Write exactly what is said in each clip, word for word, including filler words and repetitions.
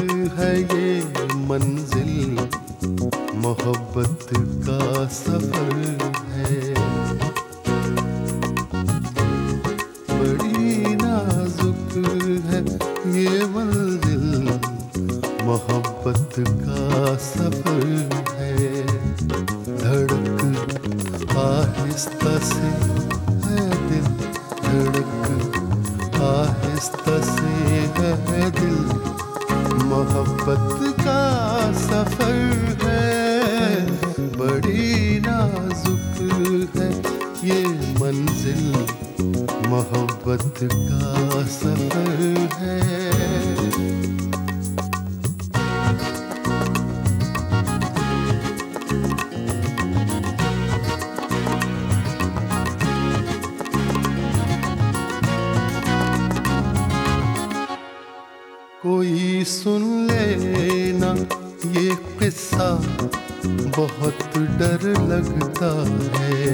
है ये मंजिल, मोहब्बत का सफर है। बड़ी नाजुक है ये मंजिल, मोहब्बत का सफर है। धड़क आहिस्ता से है दिल, धड़क आहिस्ता से है दिल, मोहब्बत का सफर है। बड़ी नाजुक है ये मंजिल, मोहब्बत का सफर है। कोई सुन लेना ये किस्सा, बहुत डर लगता है।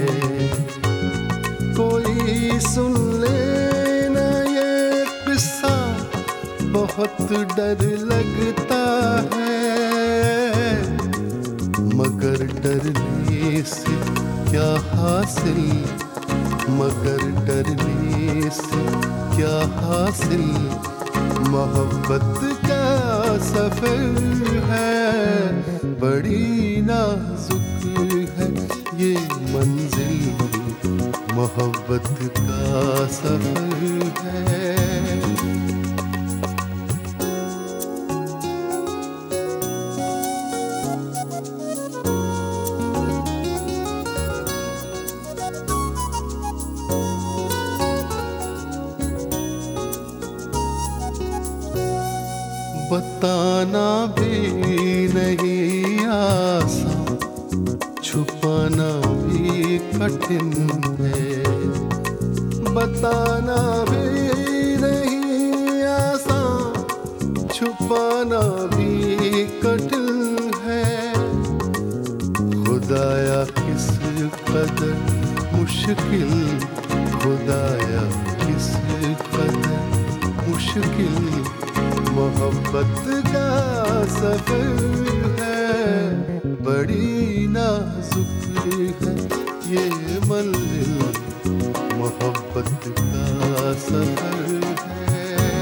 कोई सुन लेना ये किस्सा, बहुत डर लगता है। मगर डरने से क्या हासिल, मगर डरने से क्या हासिल, मोहब्बत का सफर है। बड़ी नाजुक है ये मंजिल, मोहब्बत का सफर है। बताना भी नहीं आसान, छुपाना भी कठिन है। बताना भी नहीं आसान, छुपाना भी कठिन है। खुदाया किस कदर मुश्किल, खुदाया किस कदर मुश्किल, मोहब्बत का सफर है। बड़ी नाजुक है ये मंजिल, मोहब्बत का सफर है।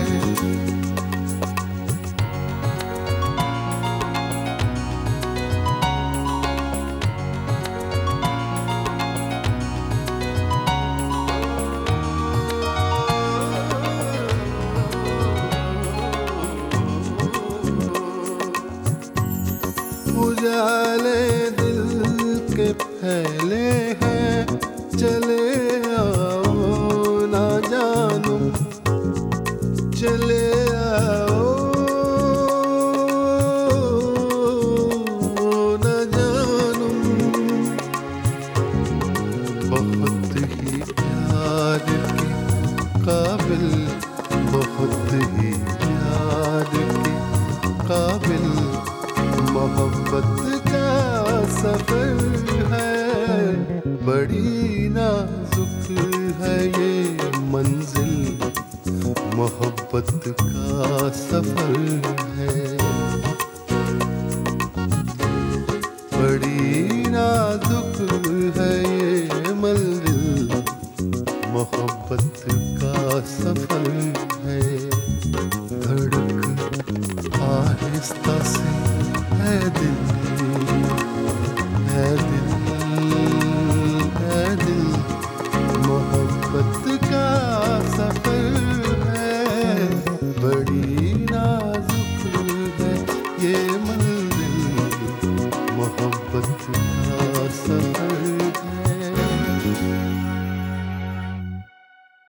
उजाले दिल के फैले हैं, चले आओ ना जानू, चले आओ ना जानू। बहुत ही प्यार के काबिल, बहुत ही प्यार के काबिल, मोहब्बत का सफर है। बड़ी नाजुक है ये मंजिल, मोहब्बत का सफर है। बड़ी नाजुक है ये मंजिल, मोहब्बत का सफर है। धड़क आहिस्ता